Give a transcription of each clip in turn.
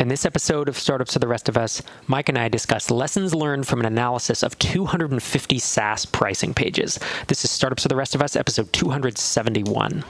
In this episode of Startups for the Rest of Us, Mike and I discuss lessons learned from an analysis of 250 SaaS pricing pages. This is Startups for the Rest of Us, episode 271.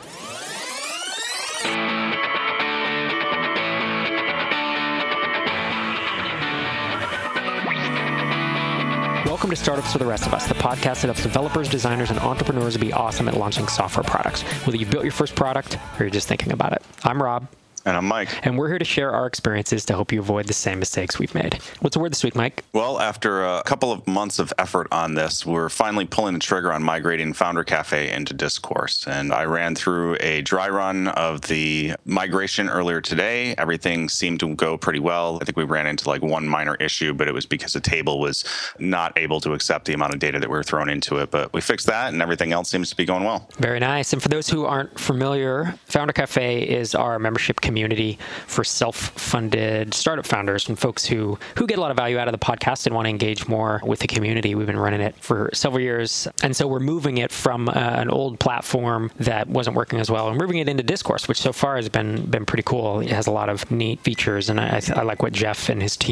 Welcome to Startups for the Rest of Us, the podcast that helps developers, designers, and entrepreneurs be awesome at launching software products, whether you've built your first product or you're just thinking about it. I'm Rob. And I'm Mike. And we're here to share our experiences to help you avoid the same mistakes we've made. What's the word this week, Mike? Well, after a couple of months of effort on this, we're finally pulling the trigger on migrating Founder Cafe into Discourse. And I ran through a dry run of the migration earlier today. Everything seemed to go pretty well. I think we ran into like one minor issue, but it was because the table was not able to accept the amount of data that we were throwing into it. But we fixed that, and everything else seems to be going well. Very nice. And for those who aren't familiar, Founder Cafe is our membership community for self-funded startup founders and folks who get a lot of value out of the podcast and want to engage more with the community. We've been running it for several years. And so we're moving it from an old platform that wasn't working as well and moving it into Discourse, which so far has been pretty cool. It has a lot of neat features. And I like what Jeff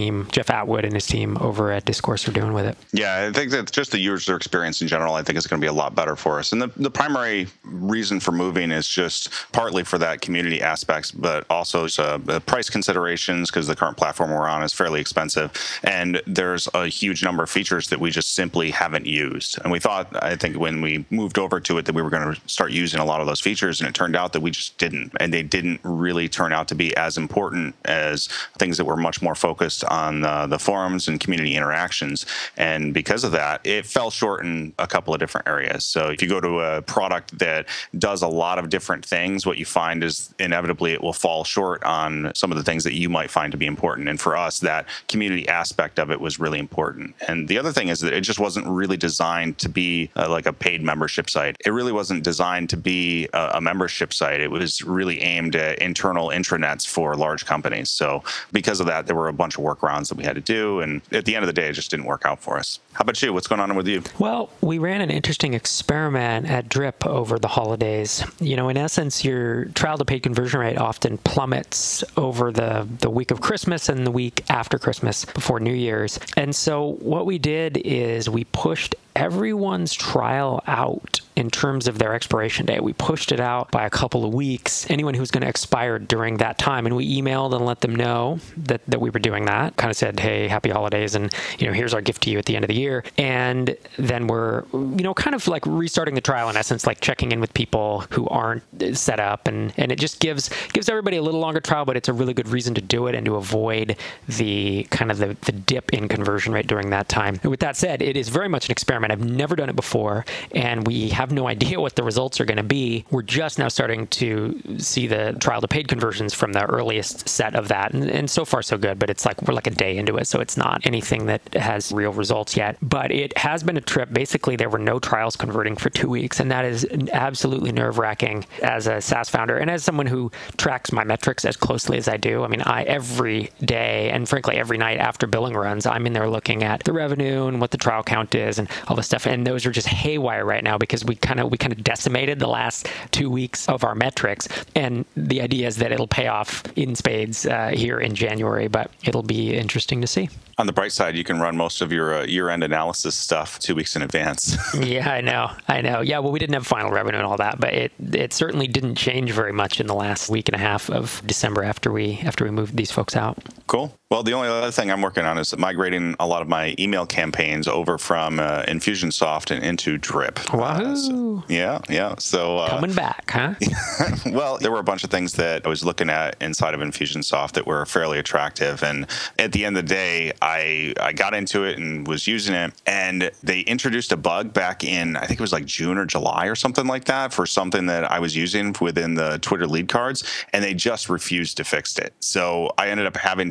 Atwood and his team over at Discourse are doing with it. Yeah, I think that just the user experience in general, I think is going to be a lot better for us. And the primary reason for moving is just partly for that community aspects, but also price considerations, because the current platform we're on is fairly expensive. And there's a huge number of features that we just simply haven't used. And we thought, I think when we moved over to it, that we were going to start using a lot of those features. And it turned out that we just didn't. And they didn't really turn out to be as important as things that were much more focused on the forums and community interactions. And because of that, it fell short in a couple of different areas. So if you go to a product that does a lot of different things, what you find is inevitably it will fall short on some of the things that you might find to be important. And for us, that community aspect of it was really important. And the other thing is that it just wasn't really designed to be like a paid membership site. It really wasn't designed to be a membership site. It was really aimed at internal intranets for large companies. So because of that, there were a bunch of workarounds that we had to do. And at the end of the day, it just didn't work out for us. How about you? What's going on with you? Well, we ran an interesting experiment at Drip over the holidays. You know, in essence, your trial to paid conversion rate often plummets over the week of Christmas and the week after Christmas before New Year's. And so what we did is we pushed everyone's trial out in terms of their expiration date. We pushed it out by a couple of weeks, anyone who's going to expire during that time. And we emailed and let them know that we were doing that. Kind of said, hey, happy holidays. And, here's our gift to you at the end of the year. And then we're, kind of like restarting the trial in essence, like checking in with people who aren't set up. And it just gives everybody a little longer trial, but it's a really good reason to do it and to avoid the kind of the dip in conversion rate during that time. And with that said, it is very much an experiment. I've never done it before, and we have no idea what the results are going to be. We're just now starting to see the trial to paid conversions from the earliest set of that. And so far, so good, but it's like we're like a day into it, so it's not anything that has real results yet. But it has been a trip. Basically, there were no trials converting for 2 weeks, and that is absolutely nerve-wracking as a SaaS founder and as someone who tracks my metrics as closely as I do. I mean, every day and frankly every night after billing runs, I'm in there looking at the revenue and what the trial count is and all this stuff. And those are just haywire right now because we kind of decimated the last 2 weeks of our metrics. And the idea is that it'll pay off in spades here in January, but it'll be interesting to see. On the bright side, you can run most of your year-end analysis stuff 2 weeks in advance. Yeah, I know. Yeah, well, we didn't have final revenue and all that, but it certainly didn't change very much in the last week and a half of December after we moved these folks out. Cool. Well, the only other thing I'm working on is migrating a lot of my email campaigns over from Infusionsoft and into Drip. Wahoo! Yeah. So coming back, huh? Well, there were a bunch of things that I was looking at inside of Infusionsoft that were fairly attractive. And at the end of the day, I got into it and was using it. And they introduced a bug back in, I think it was like June or July or something like that, for something that I was using within the Twitter lead cards. And they just refused to fix it. So I ended up having to build this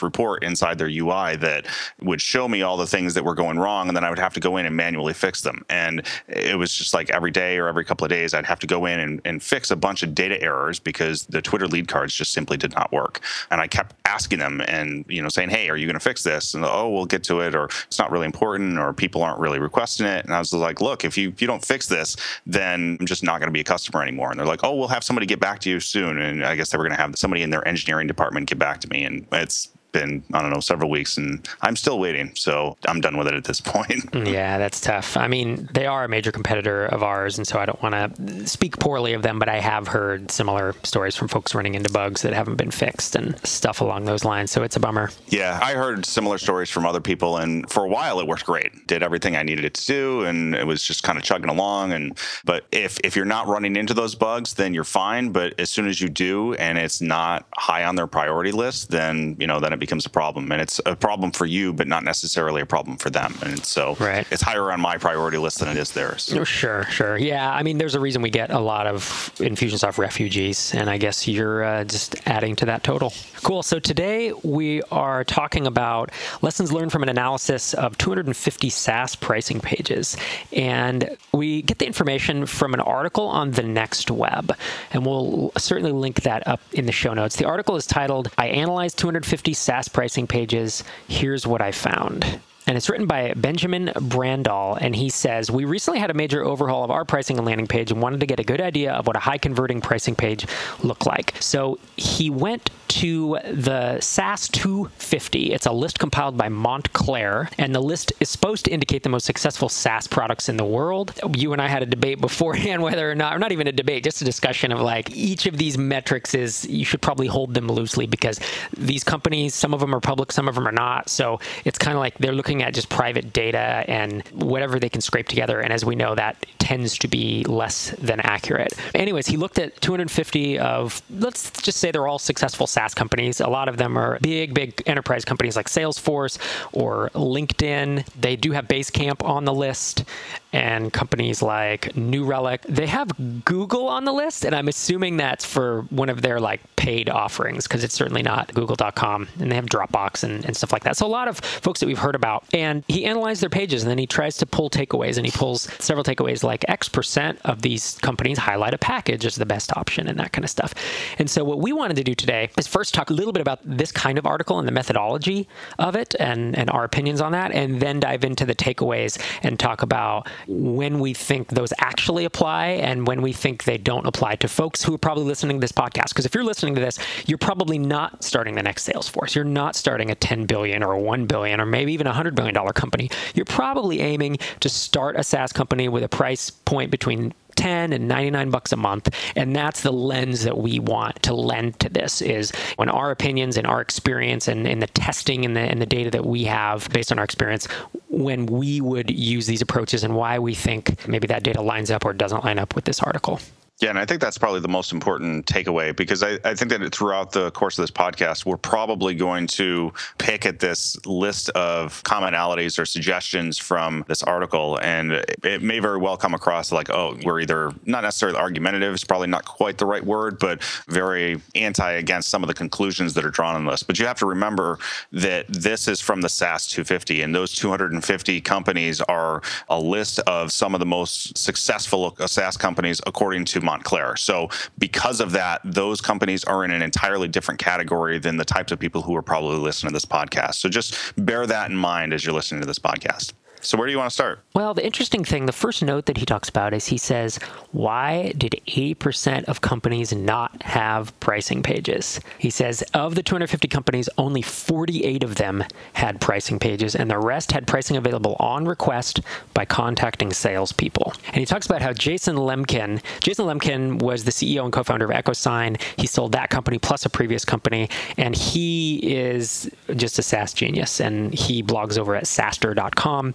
report inside their UI that would show me all the things that were going wrong, and then I would have to go in and manually fix them. And it was just like every day or every couple of days, I'd have to go in and fix a bunch of data errors because the Twitter lead cards just simply did not work. And I kept asking them and, saying, hey, are you going to fix this? And oh, we'll get to it, or it's not really important, or people aren't really requesting it. And I was like, look, if you don't fix this, then I'm just not going to be a customer anymore. And they're like, oh, we'll have somebody get back to you soon. And I guess they were going to have somebody in their engineering department get back to me. And it's been, I don't know, several weeks, and I'm still waiting. So I'm done with it at this point. Yeah, that's tough. I mean, they are a major competitor of ours, and so I don't want to speak poorly of them, but I have heard similar stories from folks running into bugs that haven't been fixed and stuff along those lines. So it's a bummer. Yeah, I heard similar stories from other people, and for a while it worked great. Did everything I needed it to do, and it was just kind of chugging along. But if you're not running into those bugs, then you're fine. But as soon as you do, and it's not high on their priority list, then then it becomes a problem. And it's a problem for you, but not necessarily a problem for them. And so It's higher on my priority list than it is theirs. Sure. Yeah, I mean, there's a reason we get a lot of Infusionsoft refugees, and I guess you're just adding to that total. Cool. So today we are talking about lessons learned from an analysis of 250 SaaS pricing pages. And we get the information from an article on The Next Web, and we'll certainly link that up in the show notes. The article is titled, I Analyzed 250 SaaS Pricing Pages. Here's What I Found. And it's written by Benjamin Brandall, and he says, we recently had a major overhaul of our pricing and landing page and wanted to get a good idea of what a high-converting pricing page looked like. So he went to the SaaS 250. It's a list compiled by Montclair, and the list is supposed to indicate the most successful SaaS products in the world. You and I had a debate beforehand whether or not even a debate, just a discussion of like each of these metrics you should probably hold them loosely because these companies, some of them are public, some of them are not. So it's kind of like they're looking at just private data and whatever they can scrape together. And as we know, that tends to be less than accurate. Anyways, he looked at 250 of, let's just say they're all successful SaaS companies. A lot of them are big enterprise companies like Salesforce or LinkedIn. They do have Basecamp on the list, and companies like New Relic. They have Google on the list, and I'm assuming that's for one of their like paid offerings because it's certainly not Google.com, and they have Dropbox and stuff like that. So a lot of folks that we've heard about, and he analyzed their pages, and then he tries to pull takeaways, and he pulls several takeaways like X% of these companies highlight a package as the best option and that kind of stuff. And so what we wanted to do today is first talk a little bit about this kind of article and the methodology of it and our opinions on that, and then dive into the takeaways and talk about when we think those actually apply and when we think they don't apply to folks who are probably listening to this podcast. Because if you're listening to this, you're probably not starting the next Salesforce. You're not starting a $10 billion or a $1 billion or maybe even a $100 billion company. You're probably aiming to start a SaaS company with a price point between $10 and $99 a month. And that's the lens that we want to lend to this, is when our opinions and our experience and the testing and the data that we have based on our experience, when we would use these approaches and why we think maybe that data lines up or doesn't line up with this article. Yeah, and I think that's probably the most important takeaway, because I think that throughout the course of this podcast, we're probably going to pick at this list of commonalities or suggestions from this article, and it may very well come across like, oh, we're either not necessarily argumentative, it's probably not quite the right word, but very against some of the conclusions that are drawn on this. But you have to remember that this is from the SaaS 250, and those 250 companies are a list of some of the most successful SaaS companies according to Montclair. So because of that, those companies are in an entirely different category than the types of people who are probably listening to this podcast. So just bear that in mind as you're listening to this podcast. So where do you want to start? Well, the interesting thing, the first note that he talks about is he says, why did 80% of companies not have pricing pages? He says, of the 250 companies, only 48 of them had pricing pages, and the rest had pricing available on request by contacting salespeople. And he talks about how Jason Lemkin was the CEO and co-founder of EchoSign. He sold that company plus a previous company, and he is just a SaaS genius, and he blogs over at SaaStr.com.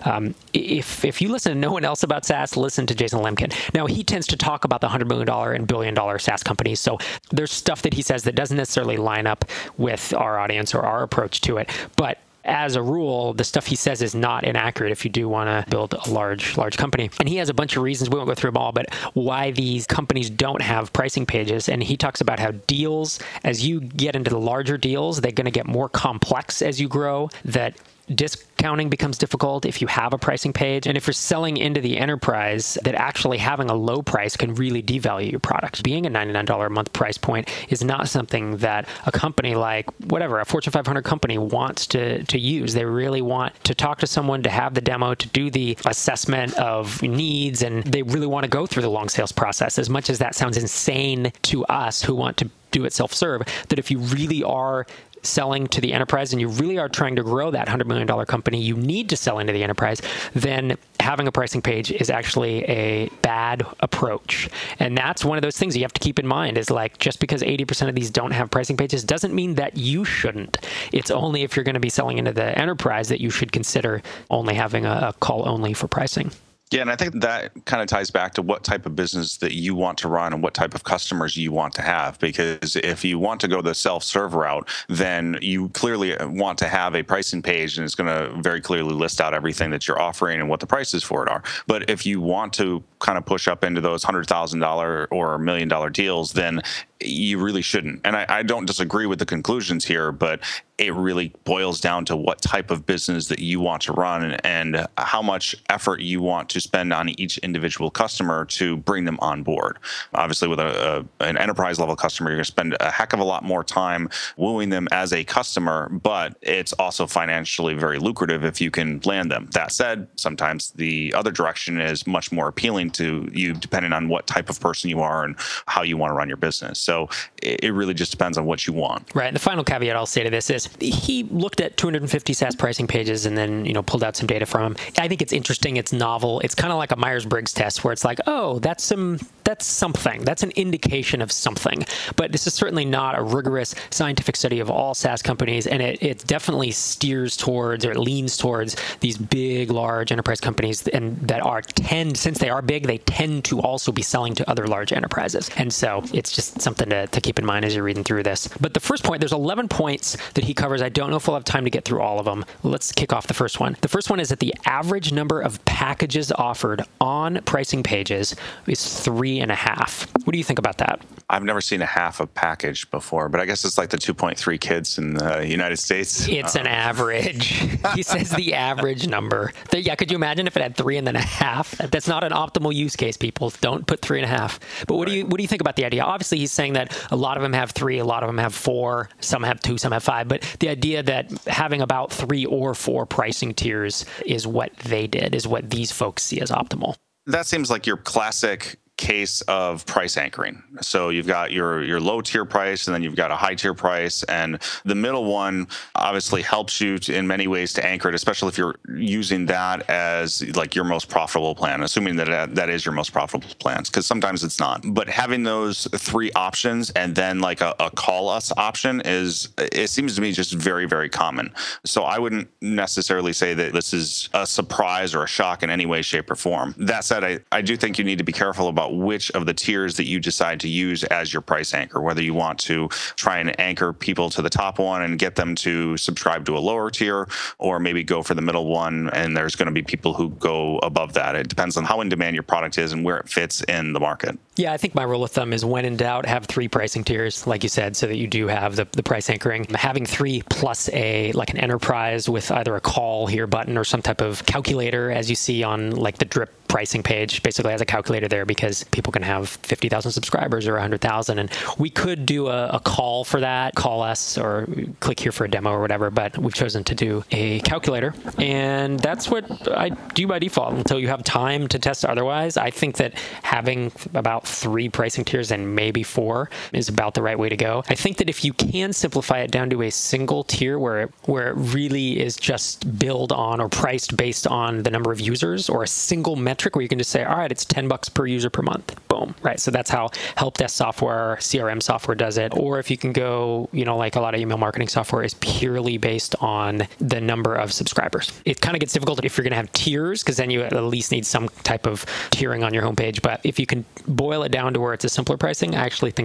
If you listen to no one else about SaaS, listen to Jason Lemkin. Now, he tends to talk about the $100 million and billion-dollar SaaS companies, so there's stuff that he says that doesn't necessarily line up with our audience or our approach to it. But as a rule, the stuff he says is not inaccurate if you do want to build a large company. And he has a bunch of reasons, we won't go through them all, but why these companies don't have pricing pages. And he talks about how deals, as you get into the larger deals, they're going to get more complex as you grow, that discounting becomes difficult if you have a pricing page. And if you're selling into the enterprise, that actually having a low price can really devalue your product. Being a $99 a month price point is not something that a company like whatever, a Fortune 500 company wants to use. They really want to talk to someone, to have the demo, to do the assessment of needs, and they really want to go through the long sales process. As much as that sounds insane to us who want to do it self-serve, that if you really are selling to the enterprise and you really are trying to grow that $100 million company, you need to sell into the enterprise, then having a pricing page is actually a bad approach. And that's one of those things you have to keep in mind is like, just because 80% of these don't have pricing pages doesn't mean that you shouldn't. It's only if you're going to be selling into the enterprise that you should consider only having a call only for pricing. Yeah, and I think that kind of ties back to what type of business that you want to run and what type of customers you want to have. Because if you want to go the self-serve route, then you clearly want to have a pricing page, and it's going to very clearly list out everything that you're offering and what the prices for it are. But if you want to kind of push up into those $100,000 or $1 million deals, then you really shouldn't. And I don't disagree with the conclusions here, but it really boils down to what type of business that you want to run and how much effort you want to spend on each individual customer to bring them on board. Obviously, with an enterprise level customer, you're going to spend a heck of a lot more time wooing them as a customer, but it's also financially very lucrative if you can land them. That said, sometimes the other direction is much more appealing to you, depending on what type of person you are and how you want to run your business. So it really just depends on what you want. Right. And the final caveat I'll say to this is he looked at 250 SaaS pricing pages and then, pulled out some data from them. I think it's interesting. It's novel. It's kind of like a Myers-Briggs test where it's like, oh, that's something. That's an indication of something. But this is certainly not a rigorous scientific study of all SaaS companies. And it definitely steers towards, or it leans towards these big, large enterprise companies, and that since they are big, they tend to also be selling to other large enterprises. And so it's just something to keep in mind as you're reading through this. But the first point, there's 11 points that he covers. I don't know if we'll have time to get through all of them. Let's kick off the first one. The first one is that the average number of packages offered on pricing pages is 3.5. What do you think about that? I've never seen a half a package before, but I guess it's like the 2.3 kids in the United States. It's an average. He says the average number. Yeah, could you imagine if it had 3.5? That's not an optimal use case, people. Don't put 3.5. But what do you think about the idea? Obviously, he's saying that a lot of them have 3, a lot of them have 4, some have 2, some have 5. But the idea that having about 3 or 4 pricing tiers is what they did, is what these folks see as optimal. That seems like your classic case of price anchoring. So you've got your low tier price, and then you've got a high tier price, and the middle one obviously helps you in many ways to anchor it, especially if you're using that as like your most profitable plan, assuming that is your most profitable plans, because sometimes it's not. But having those 3 options and then like a call us option it seems to me just very, very common. So I wouldn't necessarily say that this is a surprise or a shock in any way, shape, or form. That said, I do think you need to be careful about which of the tiers that you decide to use as your price anchor, whether you want to try and anchor people to the top one and get them to subscribe to a lower tier, or maybe go for the middle one, and there's going to be people who go above that. It depends on how in demand your product is and where it fits in the market. Yeah, I think my rule of thumb is when in doubt, have 3 pricing tiers, like you said, so that you do have the price anchoring. Having 3 plus an enterprise with either a call here button or some type of calculator, as you see on like the Drip pricing page, basically has a calculator there because people can have 50,000 subscribers or 100,000. And we could do a call for that, call us or click here for a demo or whatever, but we've chosen to do a calculator. And that's what I do by default until you have time to test otherwise. I think that having about 3 pricing tiers and maybe 4 is about the right way to go. I think that if you can simplify it down to a single tier where it really is just billed on or priced based on the number of users, or a single metric where you can just say, all right, it's $10 per user per month. Boom. Right. So that's how help desk software, CRM software does it. Or if you can go, like a lot of email marketing software is purely based on the number of subscribers. It kind of gets difficult if you're going to have tiers, because then you at least need some type of tiering on your homepage. But if you can boil it down to where it's a simpler pricing, I actually think that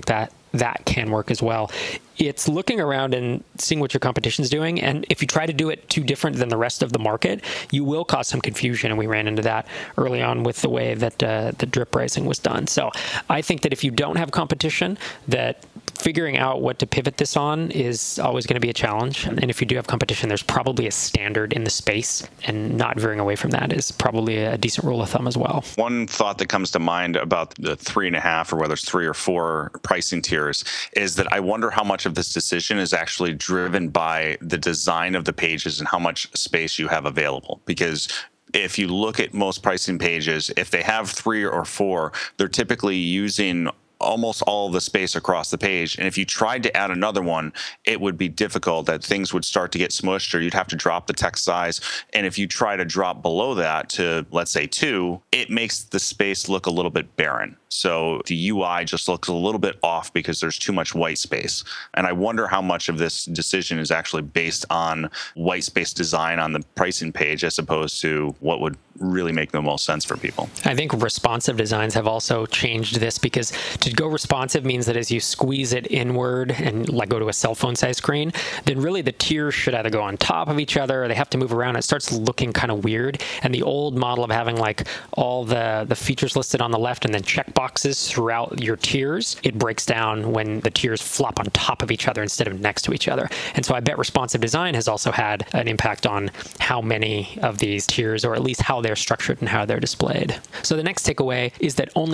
that can work as well. It's looking around and seeing what your competition's doing. And if you try to do it too different than the rest of the market, you will cause some confusion. And we ran into that early on with the way that the drip pricing was done. So I think that if you don't have competition, that figuring out what to pivot this on is always going to be a challenge. And if you do have competition, there's probably a standard in the space, and not veering away from that is probably a decent rule of thumb as well. One thought that comes to mind about the 3.5 or whether it's 3 or 4 pricing tiers is that I wonder how much of this decision is actually driven by the design of the pages and how much space you have available. Because if you look at most pricing pages, if they have 3 or 4, they're typically using almost all of the space across the page. And if you tried to add another one, it would be difficult, that things would start to get smushed, or you'd have to drop the text size. And if you try to drop below that to, let's say, 2, it makes the space look a little bit barren. So the UI just looks a little bit off because there's too much white space. And I wonder how much of this decision is actually based on white space design on the pricing page as opposed to what would really make the most sense for people. I think responsive designs have also changed this, because to go responsive means that as you squeeze it inward and like go to a cell phone size screen, then really the tiers should either go on top of each other or they have to move around. It starts looking kind of weird. And the old model of having like all the features listed on the left and then checkboxes throughout your tiers, it breaks down when the tiers flop on top of each other instead of next to each other. And so I bet responsive design has also had an impact on how many of these tiers, or at least how they're structured and how they're displayed. So the next takeaway is that only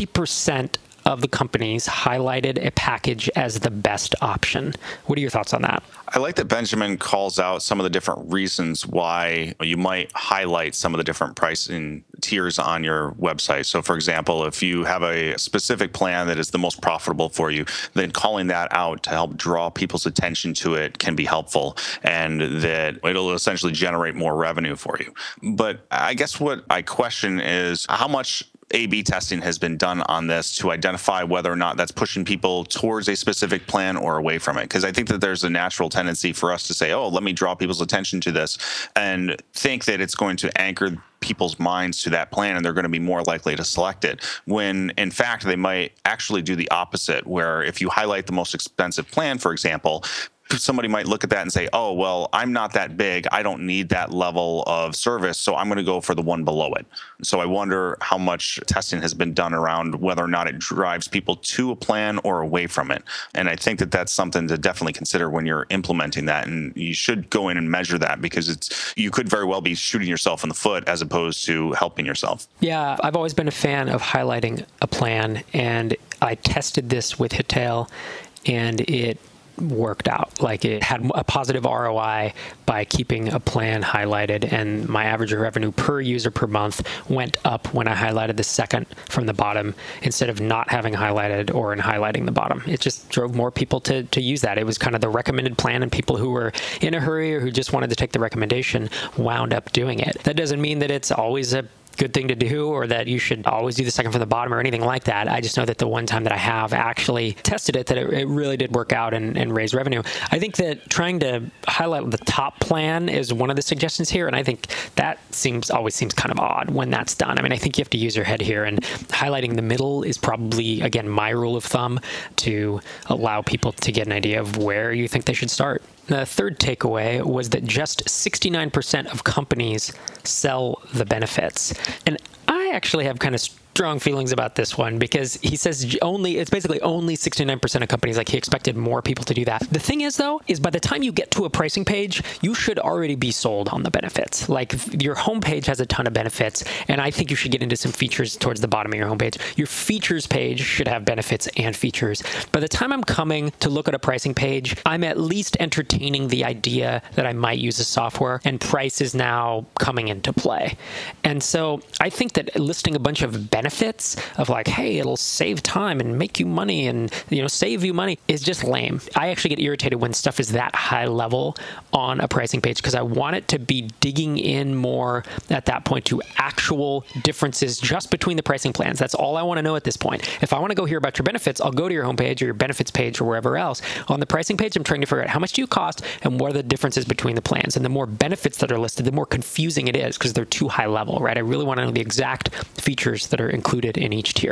50% of the companies highlighted a package as the best option. What are your thoughts on that? I like that Benjamin calls out some of the different reasons why you might highlight some of the different pricing tiers on your website. So for example, if you have a specific plan that is the most profitable for you, then calling that out to help draw people's attention to it can be helpful, and that it'll essentially generate more revenue for you. But I guess what I question is how much A/B testing has been done on this to identify whether or not that's pushing people towards a specific plan or away from it. Because I think that there's a natural tendency for us to say, oh, let me draw people's attention to this, and think that it's going to anchor people's minds to that plan and they're going to be more likely to select it, when in fact they might actually do the opposite, where if you highlight the most expensive plan, for example, somebody might look at that and say, oh, well, I'm not that big, I don't need that level of service, so I'm going to go for the one below it. So I wonder how much testing has been done around whether or not it drives people to a plan or away from it. And I think that that's something to definitely consider when you're implementing that. And you should go in and measure that, because you could very well be shooting yourself in the foot as opposed to helping yourself. Yeah, I've always been a fan of highlighting a plan, and I tested this with Hittail, and it worked out. Like, it had a positive ROI by keeping a plan highlighted, and my average revenue per user per month went up when I highlighted the second from the bottom instead of not having highlighted or in highlighting the bottom. It just drove more people to use that. It was kind of the recommended plan, and people who were in a hurry or who just wanted to take the recommendation wound up doing it. That doesn't mean that it's always a good thing to do or that you should always do the second from the bottom or anything like that. I just know that the one time that I have actually tested it, that it really did work out and raise revenue. I think that trying to highlight the top plan is one of the suggestions here, and I think that always seems kind of odd when that's done. I mean, I think you have to use your head here, and highlighting the middle is probably, again, my rule of thumb to allow people to get an idea of where you think they should start. The third takeaway was that just 69% of companies sell the benefits. And I actually have kind of strong feelings about this one, because he says it's basically only 69% of companies. Like, he expected more people to do that. The thing is, though, is by the time you get to a pricing page, you should already be sold on the benefits. Like, your homepage has a ton of benefits, and I think you should get into some features towards the bottom of your homepage. Your features page should have benefits and features. By the time I'm coming to look at a pricing page, I'm at least entertaining the idea that I might use a software, and price is now coming into play. And so I think that listing a bunch of benefits of like, hey, it'll save time and make you money and, save you money, is just lame. I actually get irritated when stuff is that high level on a pricing page, because I want it to be digging in more at that point to actual differences just between the pricing plans. That's all I want to know at this point. If I want to go hear about your benefits, I'll go to your homepage or your benefits page or wherever else. On the pricing page, I'm trying to figure out how much do you cost and what are the differences between the plans. And the more benefits that are listed, the more confusing it is because they're too high level, right? I really want to know the exact features that are included in each tier.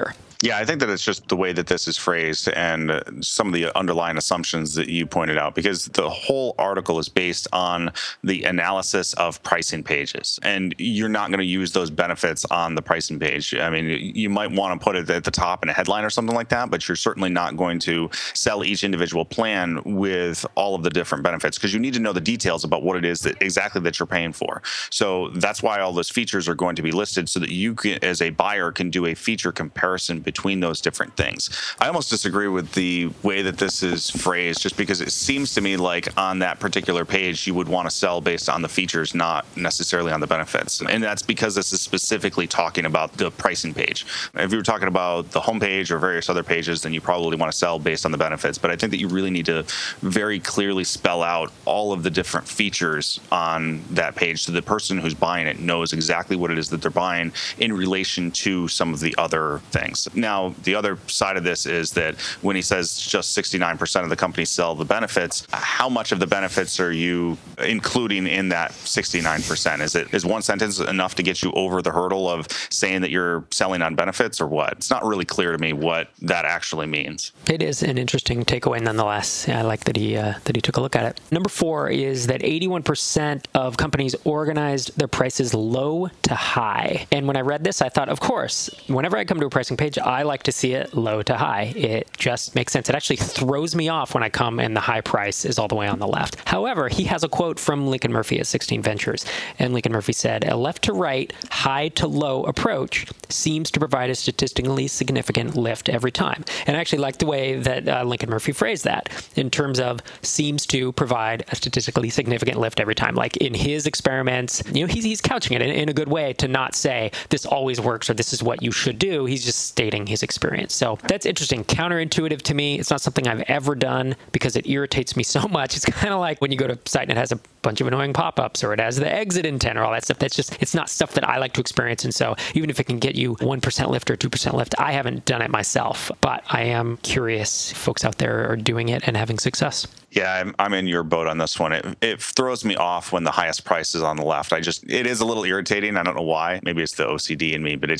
Yeah, I think that it's just the way that this is phrased and some of the underlying assumptions that you pointed out, because the whole article is based on the analysis of pricing pages. And you're not going to use those benefits on the pricing page. I mean, you might want to put it at the top in a headline or something like that, but you're certainly not going to sell each individual plan with all of the different benefits, because you need to know the details about what it is that exactly that you're paying for. So that's why all those features are going to be listed, so that you can, as a buyer, can do a feature comparison between those different things. I almost disagree with the way that this is phrased, just because it seems to me like on that particular page you would want to sell based on the features, not necessarily on the benefits. And that's because this is specifically talking about the pricing page. If you were talking about the homepage or various other pages, then you probably want to sell based on the benefits. But I think that you really need to very clearly spell out all of the different features on that page, so the person who's buying it knows exactly what it is that they're buying in relation to some of the other things. Now, the other side of this is that when he says just 69% of the companies sell the benefits, how much of the benefits are you including in that 69%? Is one sentence enough to get you over the hurdle of saying that you're selling on benefits, or what? It's not really clear to me what that actually means. It is an interesting takeaway nonetheless. I like that he took a look at it. Number 4 is that 81% of companies organized their prices low to high. And when I read this, I thought, of course, whenever I come to a pricing page, I like to see it low to high. It just makes sense. It actually throws me off when I come and the high price is all the way on the left. However, he has a quote from Lincoln Murphy at 16 Ventures. And Lincoln Murphy said, a left to right, high to low approach seems to provide a statistically significant lift every time. And I actually like the way that Lincoln Murphy phrased that in terms of seems to provide a statistically significant lift every time. Like in his experiments, he's couching it in a good way to not say this always works or this is what you should do. He's just stating his experience. So that's interesting. Counterintuitive to me. It's not something I've ever done because it irritates me so much. It's kind of like when you go to a site and it has a bunch of annoying pop-ups, or it has the exit intent or all that stuff. It's not stuff that I like to experience. And so even if it can get you 1% lift or 2% lift, I haven't done it myself, but I am curious if folks out there are doing it and having success. Yeah, I'm in your boat on this one. It throws me off when the highest price is on the left. It is a little irritating. I don't know why. Maybe it's the OCD in me, but it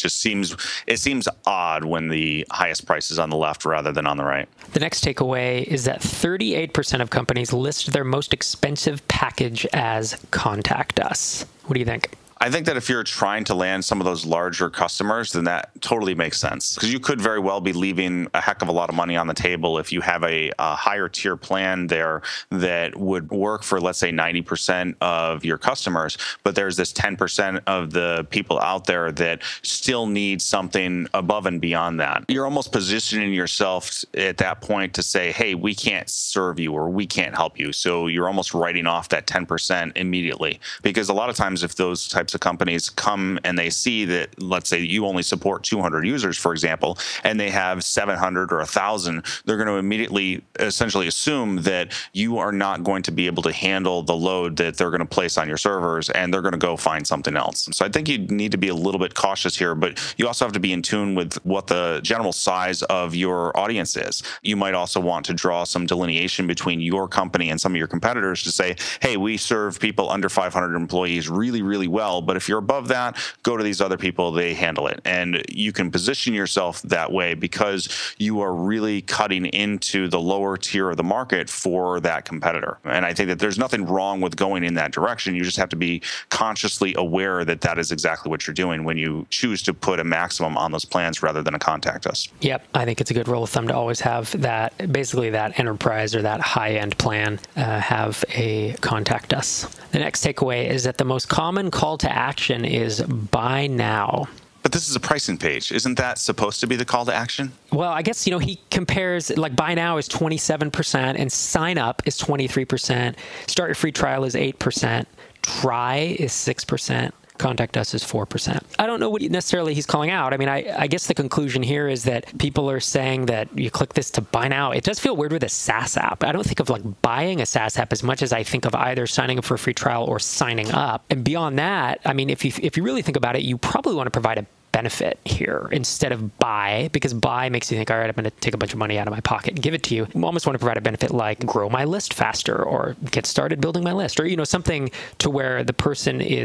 seems odd when the highest price is on the left rather than on the right. The next takeaway is that 38% of companies list their most expensive package as Contact Us. What do you think? I think that if you're trying to land some of those larger customers, then that totally makes sense, because you could very well be leaving a heck of a lot of money on the table if you have a higher tier plan there that would work for, let's say, 90% of your customers, but there's this 10% of the people out there that still need something above and beyond that. You're almost positioning yourself at that point to say, hey, we can't serve you or we can't help you. So you're almost writing off that 10% immediately, because a lot of times if those types of companies come and they see that, let's say you only support 200 users, for example, and they have 700 or 1,000, they're going to immediately essentially assume that you are not going to be able to handle the load that they're going to place on your servers, and they're going to go find something else. So I think you need to be a little bit cautious here, but you also have to be in tune with what the general size of your audience is. You might also want to draw some delineation between your company and some of your competitors to say, hey, we serve people under 500 employees really, really well, but if you're above that, go to these other people, they handle it. And you can position yourself that way because you are really cutting into the lower tier of the market for that competitor. And I think that there's nothing wrong with going in that direction. You just have to be consciously aware that that is exactly what you're doing when you choose to put a maximum on those plans rather than a Contact Us. Yep. I think it's a good rule of thumb to always have that, basically that enterprise or that high-end plan have a Contact Us. The next takeaway is that the most common call to action is buy now. But this is a pricing page. Isn't that supposed to be the call to action? Well, I guess, he compares, like, buy now is 27% and sign up is 23%. Start your free trial is 8%. Try is 6%. Contact Us is 4%. I don't know what necessarily he's calling out. I mean, I guess the conclusion here is that people are saying that you click this to buy now. It does feel weird with a SaaS app. I don't think of like buying a SaaS app as much as I think of either signing up for a free trial or signing up. And beyond that, I mean, if you really think about it, you probably want to provide a benefit here instead of buy, because buy makes you think, all right, I'm going to take a bunch of money out of my pocket and give it to you. You almost want to provide a benefit like grow my list faster or get started building my list, or, something to where the person is,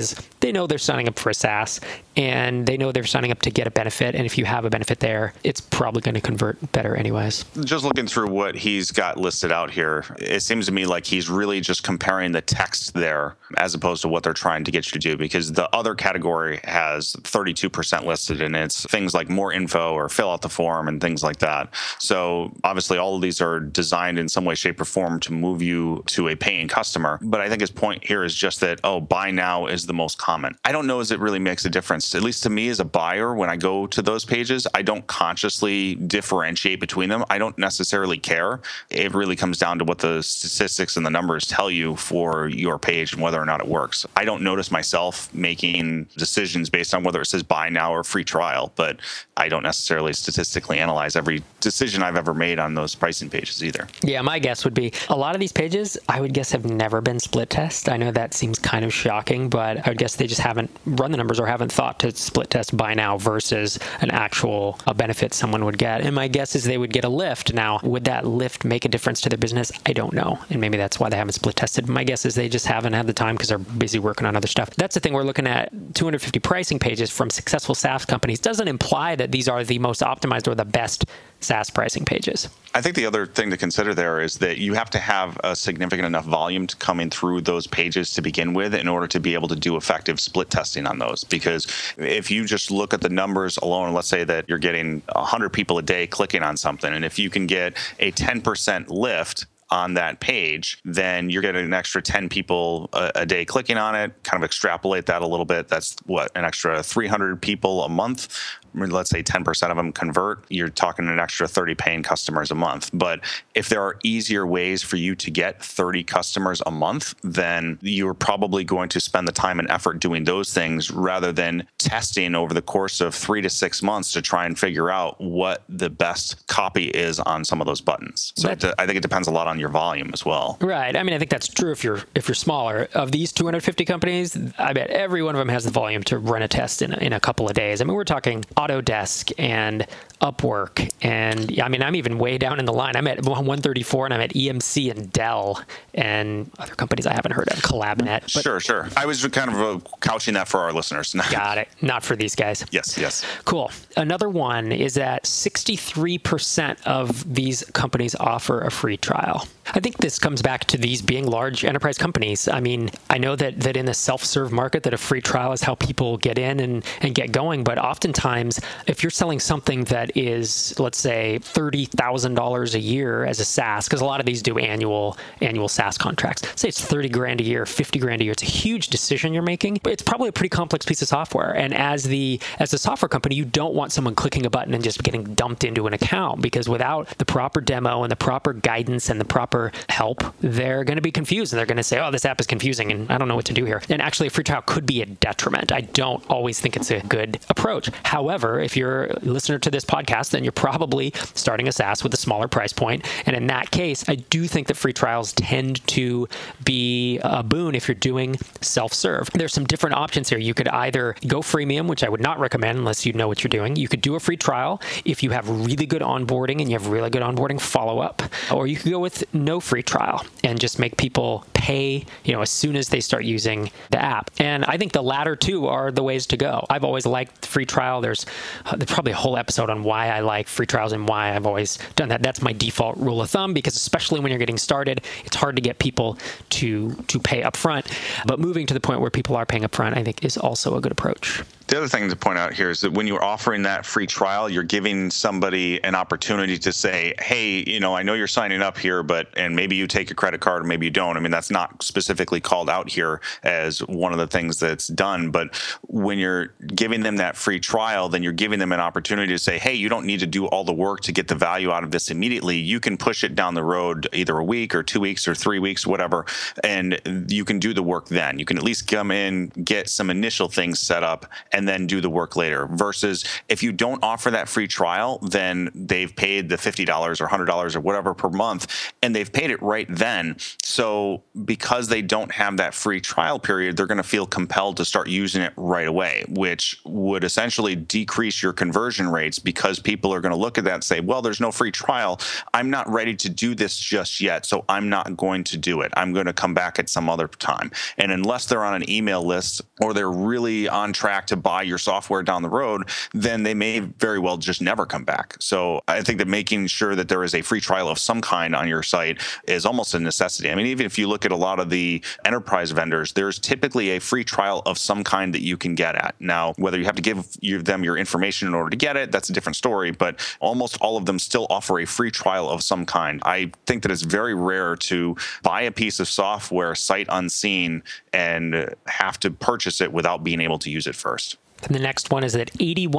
they know they're signing up for a SaaS, and they know they're signing up to get a benefit. And if you have a benefit there, it's probably going to convert better anyways. Just looking through what he's got listed out here, it seems to me like he's really just comparing the text there as opposed to what they're trying to get you to do, because the other category has 32% listed, and it's things like more info or fill out the form and things like that. So obviously all of these are designed in some way, shape, or form to move you to a paying customer. But I think his point here is just that, buy now is the most common. I don't know as it really makes a difference. At least to me as a buyer, when I go to those pages, I don't consciously differentiate between them. I don't necessarily care. It really comes down to what the statistics and the numbers tell you for your page and whether or not it works. I don't notice myself making decisions based on whether it says buy now or free trial, but I don't necessarily statistically analyze every decision I've ever made on those pricing pages either. Yeah, my guess would be a lot of these pages, I would guess, have never been split test. I know that seems kind of shocking, but I would guess they just haven't run the numbers or haven't thought to split test buy now versus an actual benefit someone would get. And my guess is they would get a lift. Now, would that lift make a difference to their business? I don't know. And maybe that's why they haven't split tested. My guess is they just haven't had the time because they're busy working on other stuff. That's the thing. We're looking at 250 pricing pages from successful SaaS companies. Doesn't imply that these are the most optimized or the best SaaS pricing pages. I think the other thing to consider there is that you have to have a significant enough volume coming through those pages to begin with in order to be able to do effective split testing on those. Because if you just look at the numbers alone, let's say that you're getting 100 people a day clicking on something, and if you can get a 10% lift on that page, then you're getting an extra 10 people a day clicking on it. Kind of extrapolate that a little bit. That's an extra 300 people a month. Let's say 10% of them convert, you're talking an extra 30 paying customers a month. But if there are easier ways for you to get 30 customers a month, then you're probably going to spend the time and effort doing those things rather than testing over the course of 3 to 6 months to try and figure out what the best copy is on some of those buttons. So I think it depends a lot on your volume as well. Right. I mean, I think that's true if you're smaller. Of these 250 companies, I bet every one of them has the volume to run a test in a couple of days. I mean, we're talking Autodesk and Upwork, and I mean, I'm even way down in the line. I'm at 134, and I'm at EMC and Dell and other companies I haven't heard of, CollabNet. Sure. I was kind of couching that for our listeners. Got it. Not for these guys. Yes. Cool. Another one is that 63% of these companies offer a free trial. I think this comes back to these being large enterprise companies. I mean, I know that in the self-serve market that a free trial is how people get in and get going, but oftentimes if you're selling something that is, let's say, $30,000 a year as a SaaS, because a lot of these do annual SaaS contracts. Say it's 30 grand a year, 50 grand a year. It's a huge decision you're making, but it's probably a pretty complex piece of software. And as the software company, you don't want someone clicking a button and just getting dumped into an account, because without the proper demo and the proper guidance and the proper help, they're going to be confused and they're going to say, oh, this app is confusing and I don't know what to do here. And actually a free trial could be a detriment. I don't always think it's a good approach. However, if you're a listener to this podcast, then you're probably starting a SaaS with a smaller price point. And in that case, I do think that free trials tend to be a boon if you're doing self-serve. There's some different options here. You could either go freemium, which I would not recommend unless you know what you're doing. You could do a free trial if you have really good onboarding and you have really good onboarding follow-up. Or you could go with no free trial and just make people pay, as soon as they start using the app. And I think the latter two are the ways to go. I've always liked free trial. There's probably a whole episode on why I like free trials and why I've always done that. That's my default rule of thumb, because especially when you're getting started, it's hard to get people to pay upfront. But moving to the point where people are paying upfront, I think, is also a good approach. The other thing to point out here is that when you're offering that free trial, you're giving somebody an opportunity to say, hey, I know you're signing up here, and maybe you take a credit card or maybe you don't. I mean, that's not specifically called out here as one of the things that's done. But when you're giving them that free trial, then you're giving them an opportunity to say, hey, you don't need to do all the work to get the value out of this immediately. You can push it down the road either a week or 2 weeks or 3 weeks, whatever, and you can do the work then. You can at least come in, get some initial things set up, and then do the work later. Versus if you don't offer that free trial, then they've paid the $50 or $100 or whatever per month, and they've paid it right then. So because they don't have that free trial period, they're going to feel compelled to start using it right away, which would essentially decrease your conversion rates because people are going to look at that and say, well, there's no free trial. I'm not ready to do this just yet, so I'm not going to do it. I'm going to come back at some other time. And unless they're on an email list or they're really on track to buy your software down the road, then they may very well just never come back. So I think that making sure that there is a free trial of some kind on your site is almost a necessity. I mean, even if you look at a lot of the enterprise vendors, there's typically a free trial of some kind that you can get at. Now, whether you have to give them your information in order to get it, that's a different story, but almost all of them still offer a free trial of some kind. I think that it's very rare to buy a piece of software sight unseen and have to purchase it without being able to use it first. And the next one is that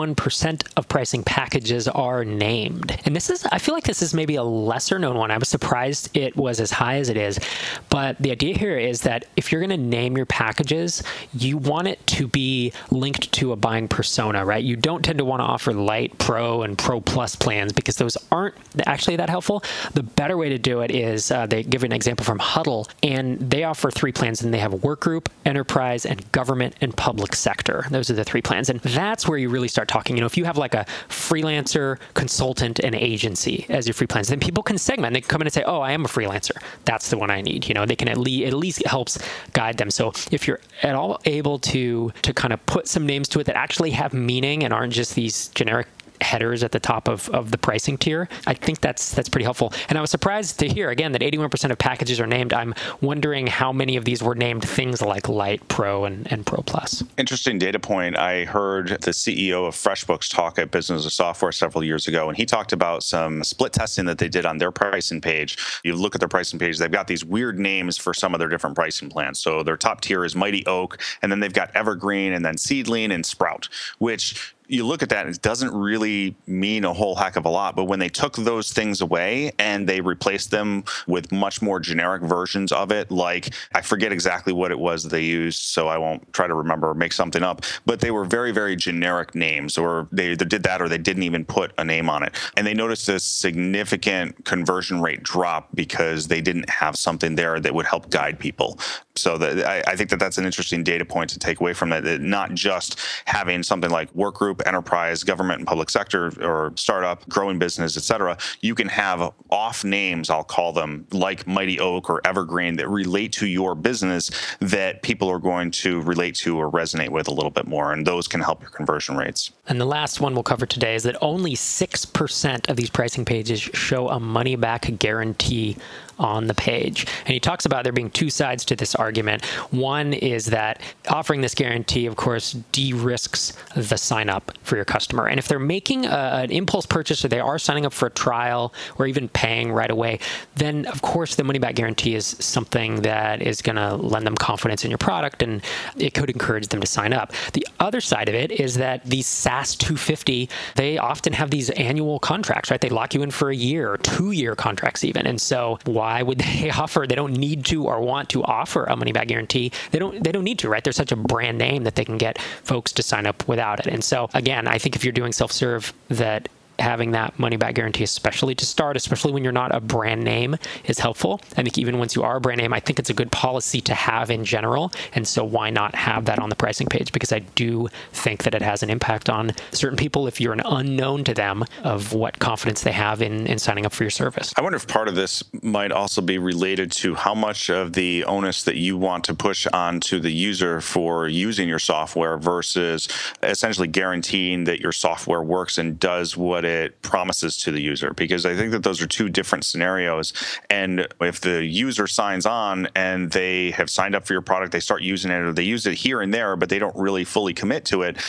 81% of pricing packages are named. And I feel like this is maybe a lesser known one. I was surprised it was as high as it is. But the idea here is that if you're going to name your packages, you want it to be linked to a buying persona, right? You don't tend to want to offer Lite, Pro, and Pro Plus plans because those aren't actually that helpful. The better way to do it is they give an example from Huddle, and they offer 3 plans, and they have Workgroup, Enterprise, and Government and Public Sector. Those are the 3 plans. And that's where you really start talking. If you have like a freelancer, consultant, and agency as your free plans, then people can segment. They can come in and say, oh, I am a freelancer. That's the one I need. They can at least helps guide them. So if you're at all able to kind of put some names to it that actually have meaning and aren't just these generic headers at the top of the pricing tier, I think that's pretty helpful. And I was surprised to hear, again, that 81% of packages are named. I'm wondering how many of these were named things like Lite, Pro, and Pro Plus. Interesting data point. I heard the CEO of FreshBooks talk at Business of Software several years ago, and he talked about some split testing that they did on their pricing page. You look at their pricing page, they've got these weird names for some of their different pricing plans. So their top tier is Mighty Oak, and then they've got Evergreen, and then Seedling, and Sprout, which you look at that and it doesn't really mean a whole heck of a lot. But when they took those things away and they replaced them with much more generic versions of it, like I forget exactly what it was they used, so I won't try to remember or make something up, but they were very, very generic names, or they either did that or they didn't even put a name on it. And they noticed a significant conversion rate drop because they didn't have something there that would help guide people. So I think that that's an interesting data point to take away from that not just having something like Workgroup, Enterprise, Government, and Public Sector, or Startup, Growing Business, et cetera. You can have off names, I'll call them, like Mighty Oak or Evergreen, that relate to your business that people are going to relate to or resonate with a little bit more, and those can help your conversion rates. And the last one we'll cover today is that only 6% of these pricing pages show a money-back guarantee on the page. And he talks about there being 2 sides to this argument. One is that offering this guarantee, of course, de-risks the sign up for your customer. And if they're making an impulse purchase, or they are signing up for a trial or even paying right away, then of course the money back guarantee is something that is going to lend them confidence in your product, and it could encourage them to sign up. The other side of it is that these SaaS 250, they often have these annual contracts, right? They lock you in for a year or 2-year contracts even. And so why would they offer? They don't need to or want to offer a money back guarantee. They don't need to, right? They're such a brand name that they can get folks to sign up without it. And so again, I think if you're doing self-serve, that having that money back guarantee, especially to start, especially when you're not a brand name, is helpful. I think even once you are a brand name, I think it's a good policy to have in general. And so why not have that on the pricing page? Because I do think that it has an impact on certain people, if you're an unknown to them, of what confidence they have in signing up for your service. I wonder if part of this might also be related to how much of the onus that you want to push onto the user for using your software versus essentially guaranteeing that your software works and does what it promises to the user, because I think that those are 2 different scenarios. And if the user signs on and they have signed up for your product, they start using it, or they use it here and there, but they don't really fully commit to it,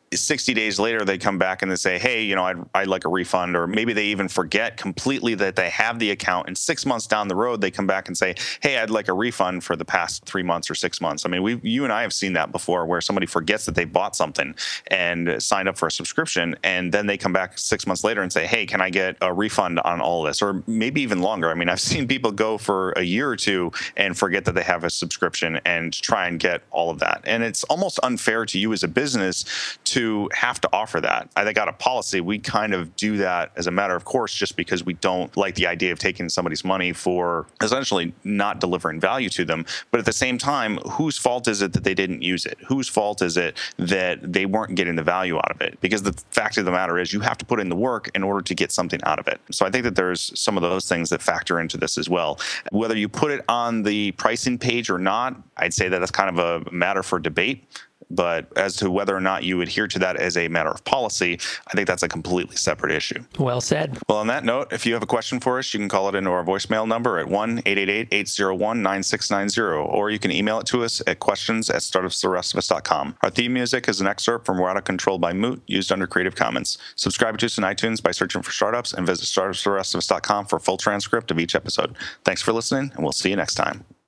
60 days later, they come back and they say, hey, I'd like a refund, or maybe they even forget completely that they have the account. And 6 months down the road, they come back and say, hey, I'd like a refund for the past 3 months or 6 months. I mean, you and I have seen that before, where somebody forgets that they bought something and signed up for a subscription, and then they come back 6 months later and say, hey, can I get a refund on all this? Or maybe even longer. I mean, I've seen people go for a year or 2 and forget that they have a subscription and try and get all of that. And it's almost unfair to you as a business to have to offer that. I think out of policy, we kind of do that as a matter of course, just because we don't like the idea of taking somebody's money for essentially not delivering value to them. But at the same time, whose fault is it that they didn't use it? Whose fault is it that they weren't getting the value out of it? Because the fact of the matter is you have to put in the work in order to get something out of it. So I think that there's some of those things that factor into this as well. Whether you put it on the pricing page or not, I'd say that that's kind of a matter for debate. But as to whether or not you adhere to that as a matter of policy, I think that's a completely separate issue. Well said. Well, on that note, if you have a question for us, you can call it into our voicemail number at 1-888-801-9690, or you can email it to us at questions@startupsfortherestofus.com. Our theme music is an excerpt from We're Out of Control by Moot, used under Creative Commons. Subscribe to us on iTunes by searching for Startups, and visit startupsfortherestofus.com for a full transcript of each episode. Thanks for listening, and we'll see you next time.